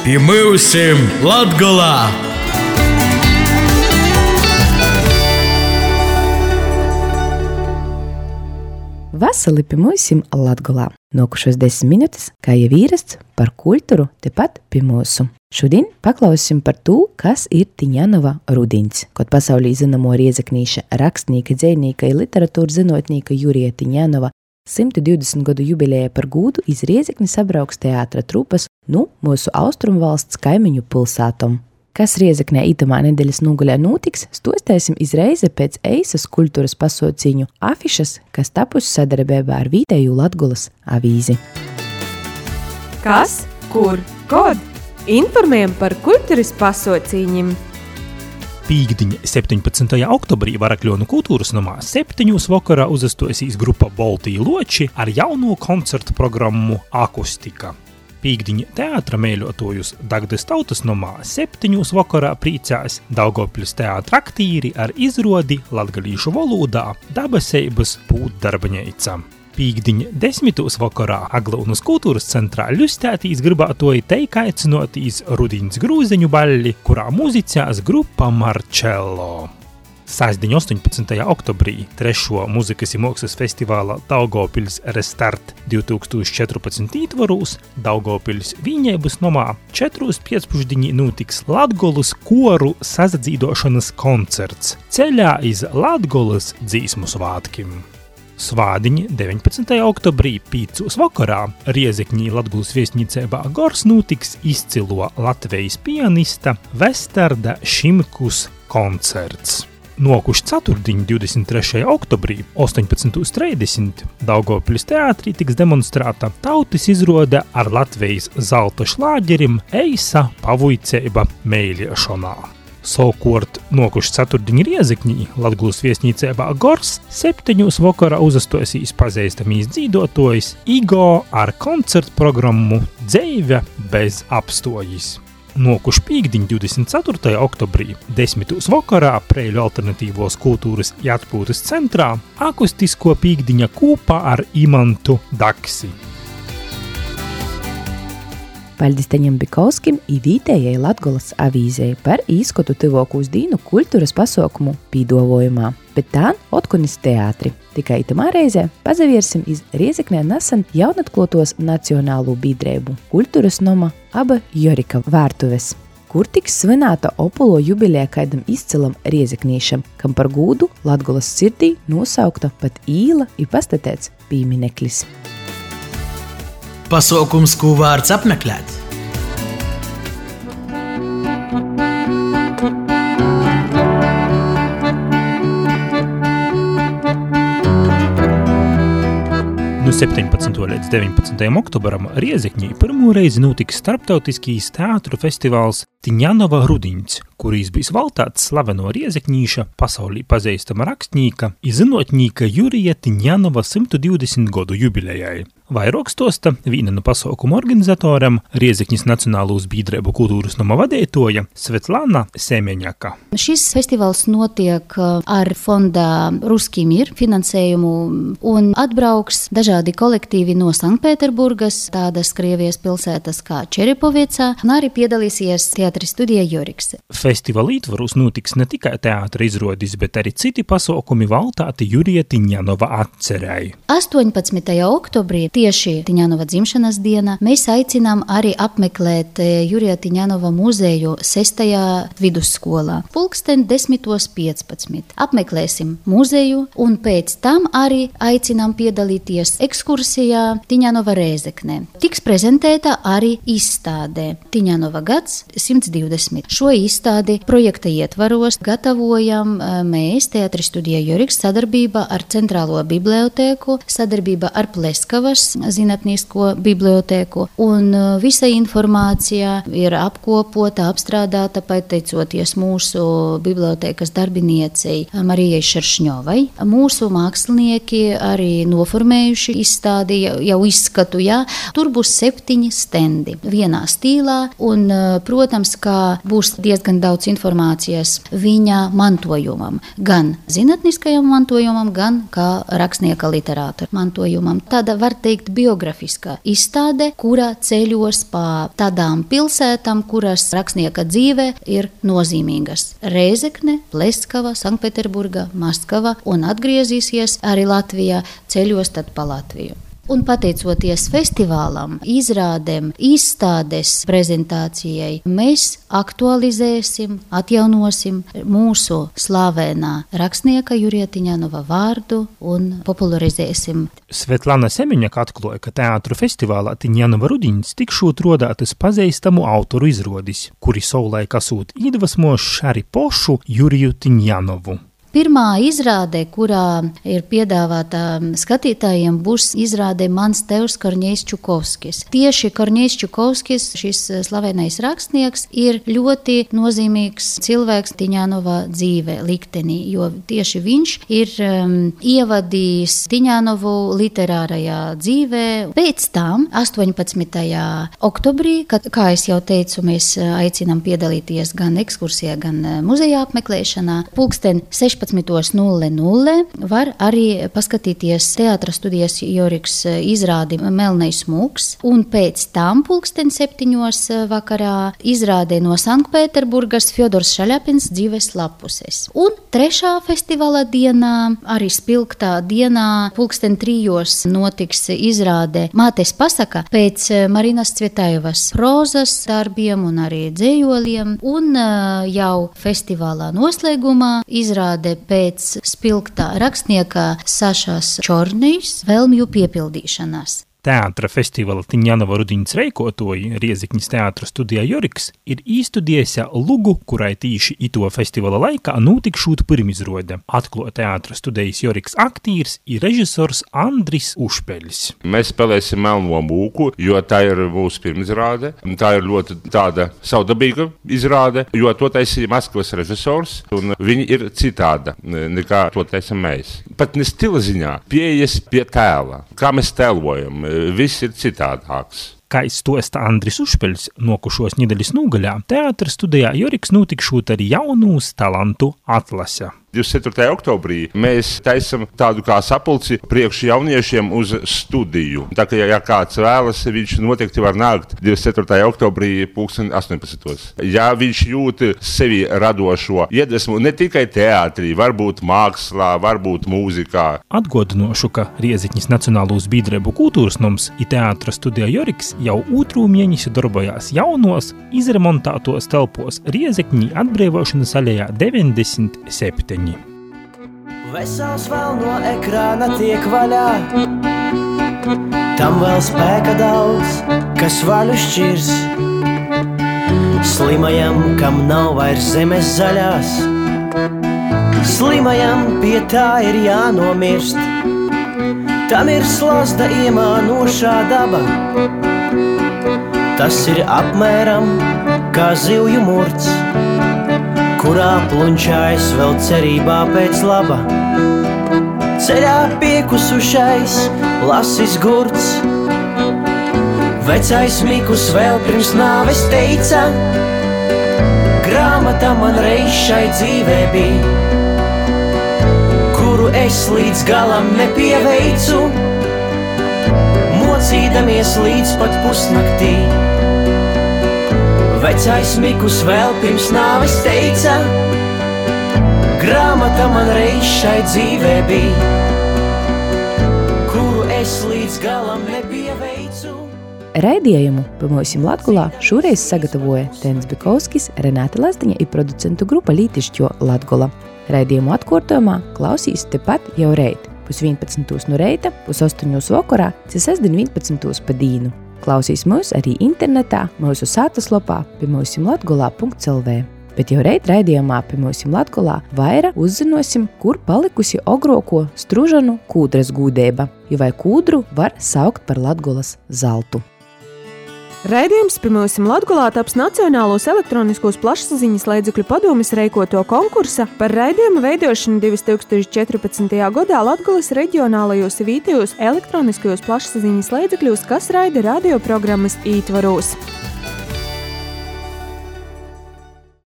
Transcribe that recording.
Pie mūsim Latgolā! Vasali pie mūsim Latgolā. Nokušos 10 minūtes, kā jau īrasts, par kultūru tepat pie mūsu. Šodien paklausim par to, kas ir Tiņanova rudiņs. Kod pasaulī zinamo riezeknīša rakstnīka, dzejnīka un literatūra zinotnīka Jurija Tiņanova 120 gadu jubilēja par gūdu iz Riezekni sabrauks teātra trupas mūsu austrumvalsts kaimiņu pilsātom. Kas Riezeknē itamā nedēļas nogaļā notiks, stostēsim izreize pēc eisas kultūras pasauciņu afišas, kas tapusi sadarbībā ar vietēju Latgolas avīzi. Kas, kur, kod? Informējam par kultūras pasauciņiem. Pīkdiņa 17. oktobrī Varakļonu kultūras namā 7. vakarā uzastosīs grupa Boltī Loči ar jauno koncertu programmu Akustika. Pīkdiņa teātra mēļotājus Dagdas tautas namā 7. vakarā priecās Daugavpils teātra aktīri ar izrodi latgalīšu valodā Dabaseibas pūtdarbneica. Pīkdiņa 10. vakarā Aglavnas kultūras centrā ļustētīs gribātoji teik aicinotīs rudiņas grūzeņu baļļi, kurā muzicās grupa Marcello. Sāsdiņa 18. oktobrī 3. muzikas i mākslas festivāla Daugavpils Restart 2014 ietvarūs Daugavpils Vīņeibas nomā 4:15 notiks Latgolas koru sazadzīdošanas koncerts ceļā iz Latgolas dzīsmu svātkim. Svādiņa 19. oktobrī 5. vakarā Riezekņī Latgolas viesnīcībā Gors notiks izcilo Latvijas pianista Vestarda Šimkus koncerts. Nokuš ceturtdiņ 23. oktobrī 18:30 Daugavpils teātrī tiks demonstrēta tautas izrode ar Latvijas zelta šlāģerim Eisa pavuiceiba meiliešanā. Savukārt nokuš ceturtdiņ Riezekņī Latgolas viesnīcībā Gors 7. vakarā uzastosīs pazīstamīs dzīdotājs Igo ar koncertu programmu Dzeive bez apstojis. Nokuš pīkdiņ 24. oktobrī 10. vakarā Preiļu alternatīvos kultūras atpūtas centrā akustisko pīkdiņa kūpā ar Imantu Daksi. Paļdis Taņam Bikovskim i vietējai Latgolas avīzei par īskotu tivokūs dīnu kultūras pasaukumu pīdovojumā, bet tā otkonis teātri. Tikai itamā reizē pazaviersim iz Riezeknē nesen jaunatklātos nacionālo biedrību kultūras noma Aba Jorika vārtuves, kur tiks svinēta opolo jubileja kaidam izcilam riezeknīšam, kam par gūdu Latgolas sirdī nosaukta pat īla i pastatēts pīmineklis. Pasaukums, ko vārds apmeklēt. No 17. līdz 19. oktobram Riezekņī pirmo reizi notiks starptautiskīs teātru festivāls Tiņanova rudiņs, kurīs bijis valtāts slaveno riezekņīša, pasaulī pazīstama rakstnīka i zinotnīka Jurija Tiņanova 120 godu jubilejai. Vairāk stosta vīna no pasaukumu organizatoram Riezekņas Nacionālūs biedrību kultūras noma vadētoja Svetlana Semeņaka. Šis festivāls notiek ar fonda Ruskij mir finansējumu un atbrauks dažādi kolektīvi no Sanktpēterburgas, tādas Krievijas pilsētas kā Čeripoviecā, un arī piedalīsies teātris studija Joriks. Festivāla ietvarūs notiks ne tikai teātra izrodis, bet arī citi pasaukumi valtāti Jurija Tiņanova atcerēji. 18. oktobrī tieši Tiņanova dzimšanas diena mēs aicinām arī apmeklēt Jurija Tiņanova muzeju 6. vidusskolā. Pulksten 10:15. Apmeklēsim muzeju un pēc tam arī aicinām piedalīties ekskursijā Tiņanova Rēzeknē. Tiks prezentēta arī izstādē Tiņanova gads 120. Šo izstādi projekta ietvaros gatavojam mēs, teātris studija Joriks, sadarbībā ar Centrālo bibliotēku, sadarbībā ar Pleskavas zinātnīsko bibliotēku, un visa informācija ir apkopota, apstrādāta pateicoties mūsu bibliotēkas darbiniecei Marijai Šeršņovai. Mūsu mākslinieki arī noformējuši izstādi, jau izskatu, jā. Tur būs 7 stendi vienā stīlā, un, protams, Protams, ka būs diezgan daudz informācijas viņa mantojumam, gan zinātniskajam mantojumam, gan kā rakstnieka literātora mantojumam. Tāda, var teikt, biografiska izstāde, kura ceļos pa tādām pilsētām, kuras rakstnieka dzīve ir nozīmīgas. Rēzekne, Pleskava, Sanktpēterburga, Maskava un atgriezīsies arī Latvijā, ceļos tad pa Latviju. Un pateicoties festivālam, izrādēm, izstādes prezentācijai, mēs aktualizēsim, atjaunosim mūsu slavenā rakstnieka Jurija Tiņanova vārdu un popularizēsim. Svetlana Semeņaka atklāja, ka teātru festivālā Tiņanova rudiņas tikšot rodātas pazīstamu autoru izrodis, kuri savulaik esot iedvesmojuši arī pošu Juriju Tiņanovu. Pirmā izrāde, kurā ir piedāvāta skatītājiem, būs izrāde Mans tevs Korņejs Čukovskis. Tieši Korņejs Čukovskis, šis slavenais rakstnieks, ir ļoti nozīmīgs cilvēks Tiņanova dzīve liktenī, jo tieši viņš ir ievadījis Tiņanovu literārajā dzīvē. Pēc tam, 18. oktobrī, kad, kā es jau teicu, mēs aicinām piedalīties gan ekskursijā, gan muzejā apmeklēšanā, pulksten 16:00 var arī paskatīties Teātra studijas Joriks izrādi Melnais mūks, un pēc tam pulksten 7:00 vakarā izrādē no Sanktpēterburgas Fjodors Šaļapins dzīves lapuses. Un trešā festivāla dienā, arī spilgtā dienā, pulksten 3:00 notiks izrāde Mātes pasaka pēc Marinas Cvietajevas prozas darbiem un arī dzējoliem, un jau festivālā noslēgumā izrāde pēc spilgtā rakstnieka Sašas Čornijas vēlmju piepildīšanās. Teātra festivāla Tiņanova rudiņas reikotoji Riezikņas teātra studijā Joriks ir īstudiesa lugu, kurai tīši ito festivāla laikā notikšūt pirmizrode. Atklāja teātra studijas Joriks aktīrs ir režisors Andris Ušpeļs. Mēs spēlēsim Melno mūku, jo tā ir mūsu pirmizrāde. Tā ir ļoti tāda savdabīga izrāde, jo to taisīja Maskavas režisors, un viņi ir citāda nekā to taisam mēs. Pat ne stila ziņā, pieejas pie tēla, kā mēs tēlojam. Viss ir citādāks. Kā stosta Andris Ušpeļs, nokušos nedēļas nūgaļā, teātra studijā Joriks notikšūt arī jaunūs talantu atlase. 24. oktobrī mēs taisam tādu kā sapulci priekš jauniešiem uz studiju. Tā kā, ja kāds vēlas, viņš noteikti var nākt 24. oktobrī 18:00. Ja viņš jūt sevi radošo iedvesmu ne tikai teātrī, varbūt mākslā, varbūt mūzikā. Atgādinošu, ka Riezikņas Nacionālūs biedrību kultūras noms i teātra studijā Joriks jau otru mēnesi darbojās jaunos, izremontētos telpos Riezikņī atbrīvošanas alejā 97. Vesels vēl no ekrāna tiek vaļā, tam vēl spēka daudz, kas vaļu šķirs. Slimajam, kam nav vairs zemes zaļās, slimajam pie tā ir jānomirst. Tam ir slazda iemānošā daba, tas ir apmēram kā zivju murts, kurā plunčājas vēl cerībā pēc laba. Ceļā piekusušais lasis gurts, vecais Mikus vēl pirms nāves teica, grāmata man reiz šai dzīvē bija, kuru es līdz galam nepieveicu, mocīdamies līdz pat pusnaktī. Vecais Mikus vēl pirms nāves teica, grāmata man reiz šai dzīvē bija, kuru es līdz galam nepieveicu. Raidījumu Pamūsim Latgolā šoreiz sagatavoja Tēnis Bikovskis, Renāte Lazdiņa i producentu grupa Lītišķo Latgola. Raidījumu atkārtojumā klausīs tepat jau reit, 11:00 no reita, 8:00 vakarā, sestdien 11:00 pa dīnu. Klausīs mūs arī internetā, mūsu sātaslapā pamūsimlatgolā.lv. Bet jau reit raidījumā Pamūsim Latgolā vaira uzzinosim, kur palikusi ogroko Stružanu kūdras gūdeiba, jo vai kūdru var saukt par Latgolas zeltu. Raidījums Pamūsim Latgolā taps Nacionālos elektroniskos plašsaziņas līdzekļu padomes reikoto konkursa par raidījumu veidošanu 2014. gadā Latgolas reģionālajos vietējos elektroniskajos plašsaziņas līdzekļos, kas raida radioprogrammas ītvaros.